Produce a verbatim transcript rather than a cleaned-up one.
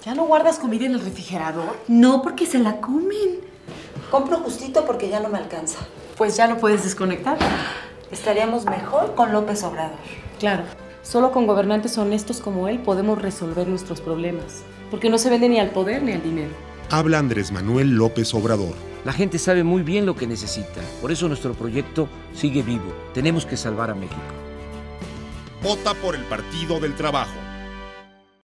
¿Ya no guardas comida en el refrigerador? No, porque se la comen. Compro justito porque ya no me alcanza. Pues ya lo puedes desconectar. Estaríamos mejor con López Obrador. Claro, solo con gobernantes honestos como él podemos resolver nuestros problemas. Porque no se vende ni al poder ni al dinero. Habla Andrés Manuel López Obrador. La gente sabe muy bien lo que necesita. Por eso nuestro proyecto sigue vivo. Tenemos que salvar a México. Vota por el Partido del Trabajo.